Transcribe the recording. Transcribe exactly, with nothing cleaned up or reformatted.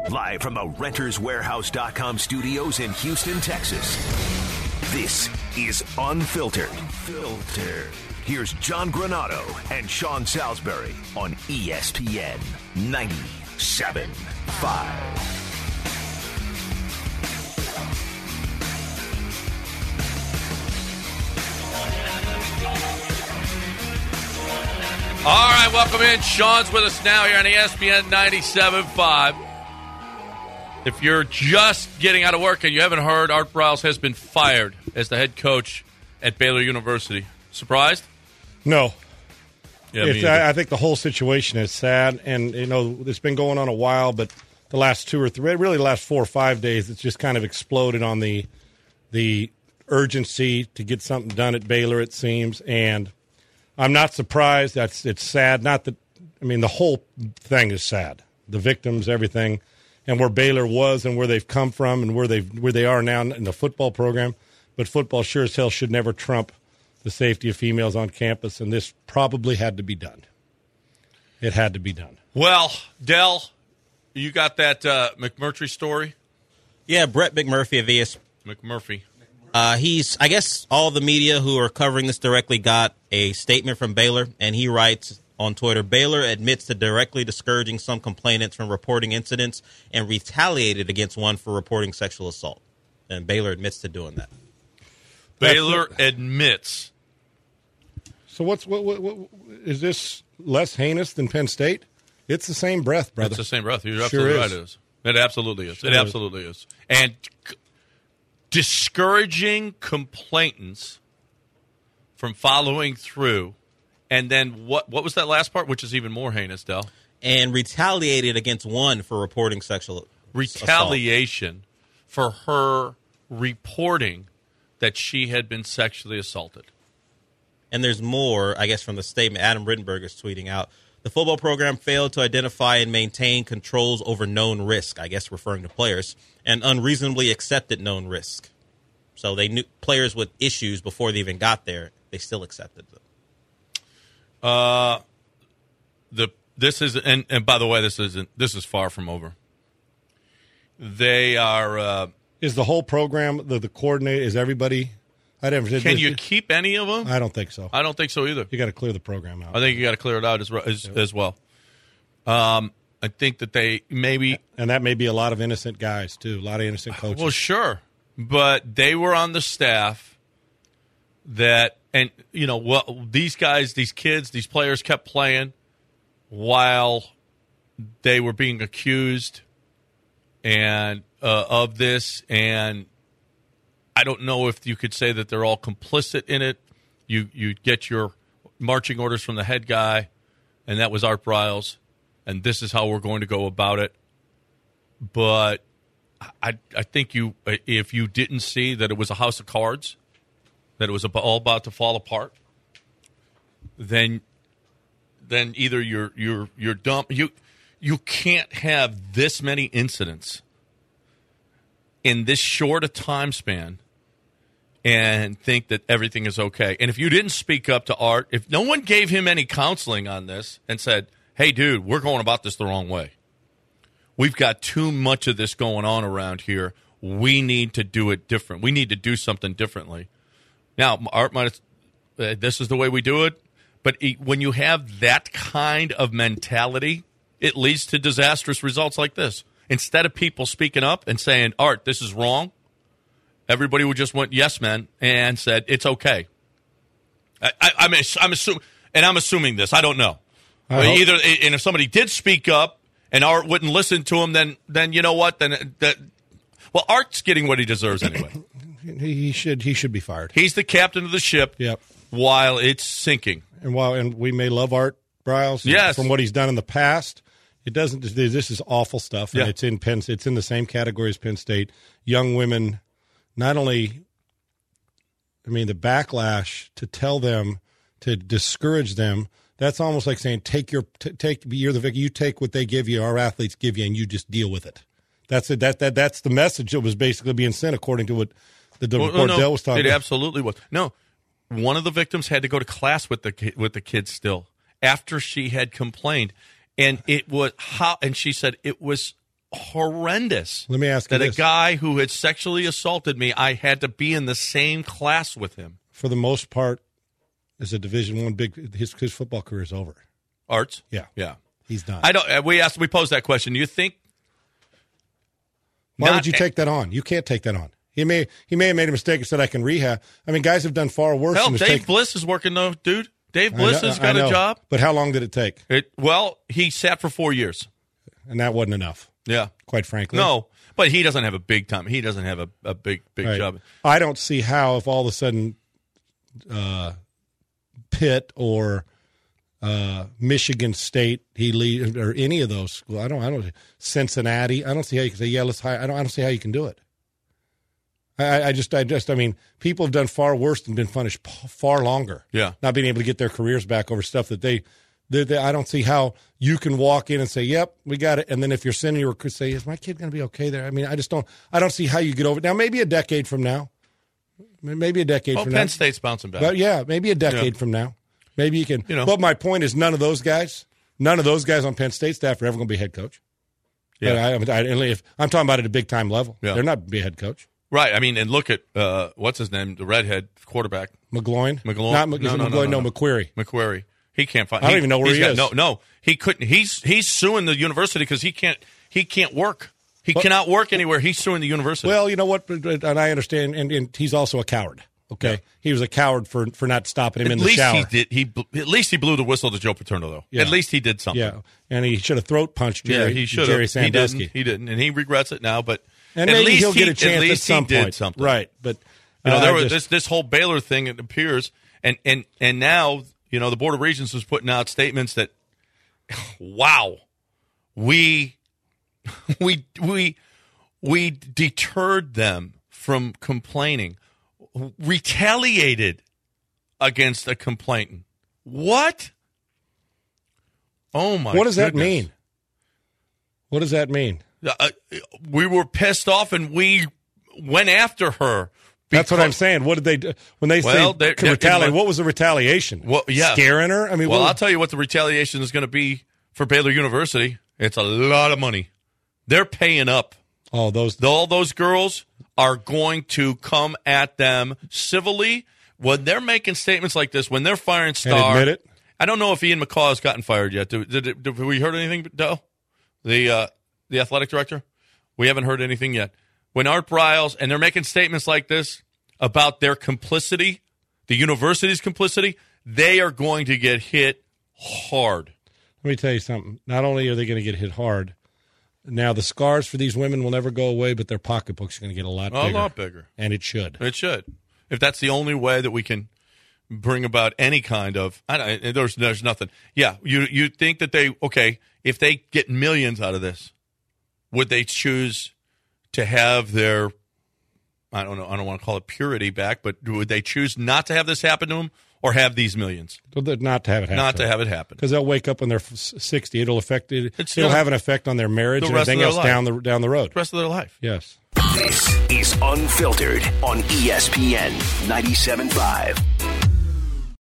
Live from the Renters Warehouse dot com studios in Houston, Texas. This is Unfiltered. Filtered. Here's John Granado and Sean Salisbury on E S P N ninety-seven point five. All right, welcome in. Sean's with us now here on E S P N ninety-seven point five. If you're just getting out of work and you haven't heard, Art Briles has been fired as the head coach at Baylor University. Surprised? No. Yeah, it's, me I, I think the whole situation is sad, and you know it's been going on a while, but the last two or three, really the last four or five days, it's just kind of exploded on the the urgency to get something done at Baylor, it seems, and I'm not surprised. That's it's sad. Not that I mean the whole thing is sad. The victims, everything, and where Baylor was, and where they've come from, and where they where they are now in the football program. But football sure as hell should never trump the safety of females on campus, and this probably had to be done. It had to be done. Well, Dell, you got that uh, McMurtry story? Yeah, Brett McMurphy of V S. McMurphy. Uh, he's, I guess, all the media who are covering this directly got a statement from Baylor, and he writes on Twitter, Baylor admits to directly discouraging some complainants from reporting incidents and retaliated against one for reporting sexual assault. And Baylor admits to doing that. Baylor admits. So what's what, what, what is this less heinous than Penn State? It's the same breath, brother. It's the same breath. You're Sure absolutely is. right. It is. It absolutely is. Sure it is. absolutely is. And c- discouraging complainants from following through, and then what? What was that last part? Which is even more heinous, Dell. And retaliated against one for reporting sexual Retaliation for her reporting that she had been sexually assaulted. And there's more, I guess, from the statement. Adam Rittenberg is tweeting out, the football program failed to identify and maintain controls over known risk, I guess referring to players, and unreasonably accepted known risk. So they knew players with issues before they even got there, they still accepted them. Uh, the this is and, and by the way, this isn't this is far from over. They are. Uh, Is the whole program the the coordinator? Is everybody? I never. can you keep any of them? I don't think so. I don't think so either. You got to clear the program out. I think you got to clear it out as as, as well. Um, I think that they maybe, and that may be a lot of innocent guys too. A lot of innocent coaches. well, sure, but they were on the staff that, and you know, well, these guys, these kids, these players kept playing while they were being accused and uh, of this, and I don't know if you could say that they're all complicit in it. You you get your marching orders from the head guy, and that was Art Briles, and this is how we're going to go about it. But I I think you if you didn't see that it was a house of cards, that it was all about to fall apart, then then either you're you're you're dumb. You you can't have this many incidents in this short a time span and think that everything is okay. And if you didn't speak up to Art, if no one gave him any counseling on this and said, hey, dude, we're going about this the wrong way. We've got too much of this going on around here. We need to do it different. We need to do something differently. Now, Art might have, uh, this is the way we do it. But it, when you have that kind of mentality, it leads to disastrous results like this. Instead of people speaking up and saying, Art, this is wrong, everybody would just went, yes, man, and said, it's okay. I, I, I'm, I'm assuming, and I'm assuming this. I don't know. I hope- Either, and if somebody did speak up and Art wouldn't listen to him, then, then you know what? Then that, well, Art's getting what he deserves anyway. he should he should be fired. He's the captain of the ship Yep. while it's sinking. And while and we may love Art Briles, Yes. from what he's done in the past, it doesn't. This is awful stuff, and Yeah. it's in Penn. It's in the same category as Penn State. Young women, not only, I mean, the backlash to tell them to discourage them. That's almost like saying, take your t- take. You're the victim. You take what they give you. Our athletes give you, and you just deal with it. That's it. That that that's the message that was basically being sent, according to what the, the Well, report no, Dell was talking it about. absolutely was. No, one of the victims had to go to class with the ki- with the kids still after she had complained, and it was how. And she said it was horrendous. Let me ask you that this. a guy who had sexually assaulted me, I had to be in the same class with him. For the most part, as a Division One big, his, his football career is over. Arts? Yeah. Yeah. He's done. I don't. We asked. We posed that question. Do you think? Why not, would you take that on? You can't take that on. He may he may have made a mistake and said, I can rehab. I mean, guys have done far worse. Hell, than Dave mistake. Bliss is working though, dude. Dave Bliss know, has got a job. But how long did it take? It, well, he sat for four years. And that wasn't enough. Yeah. Quite frankly. No, but he doesn't have a big time. He doesn't have a, a big, big Right. job. I don't see how if all of a sudden uh, Pitt or uh, Michigan State he lead or any of those schools. I don't. I don't. Cincinnati. I don't see how you can say yeah. Let's hire. I don't. I don't see how you can do it. I, I just. I just. I mean, people have done far worse and been punished p- far longer. Yeah. Not being able to get their careers back over stuff that they. They, they, I don't see how you can walk in and say, "Yep, we got it," and then if you're sending your recruit, say, "Is my kid going to be okay there?" I mean, I just don't. I don't see how you get over it. Now, maybe a decade from now, maybe a decade Well, from Penn now. State's bouncing back. But yeah, maybe a decade Yeah. from now, maybe you can. You know. But my point is, none of those guys, none of those guys on Penn State staff are ever going to be head coach. Yeah. But I, I, if, I'm talking about at a big time level. Yeah. They're not be a head coach. Right. I mean, and look at uh, what's his name, the redhead quarterback, McGloin, McGloin. not No, McGloin, no, no, McGloin, no, no, no. McQuarrie. McQuarrie. He can't find. I don't he, even know where he's he got, is. No, no, he couldn't. He's he's suing the university because he can't. He can't work. He But- cannot work anywhere. He's suing the university. Well, you know what, and I understand, and, and he's also a coward. Okay, Yeah. he was a coward for for not stopping him at in the least shower. he did. He bl- at least he blew the whistle to Joe Paterno, though. Yeah. At least he did something. Yeah, and he should have throat punched Jerry. yeah, he should Jerry have. He Sandusky. didn't. He didn't, and he regrets it now. But and at maybe least he'll he, get a chance at at, least some he did point. something. Right? But You know, uh, there I was just- this this whole Baylor thing. It appears, and and and now you know the Board of Regents was putting out statements that, wow, we we we we deterred them from complaining, retaliated against a complainant. What? Oh my! What does that goodness. mean? What does that mean? Uh, we were pissed off and we went after her. That's what because- I'm saying. What did they do when they Well, say they're- they're- retaliate? What was the retaliation? Well, yeah. Scaring her. I mean, Well, what, I'll tell you what the retaliation is going to be for Baylor University. It's a lot of money. They're paying up. oh, those. All those girls are going to come at them civilly when they're making statements like this. When they're firing And Star, admit it. I don't know if Ian McCaw has gotten fired yet. Did, did, did, did we heard anything, Doe? The uh, the athletic director? We haven't heard anything yet. When Art Briles, and they're making statements like this about their complicity, the university's complicity, they are going to get hit hard. Let me tell you something. Not only are they going to get hit hard, now the scars for these women will never go away, but their pocketbooks are going to get a lot A bigger. lot bigger. And it should. It should. If that's the only way that we can bring about any kind of, I don't, there's there's nothing. Yeah, you you think that they, okay, if they get millions out of this, would they choose to have their, I don't know, I don't want to call it purity back, but would they choose not to have this happen to them or have these millions? Not to have it happen. Not to have it happen. Because they'll wake up when they're sixty. It'll affect it. It's It'll gonna- have an effect on their marriage the and rest of everything their else life. down the down the road. The rest of their life. Yes. This is Unfiltered on E S P N ninety-seven point five.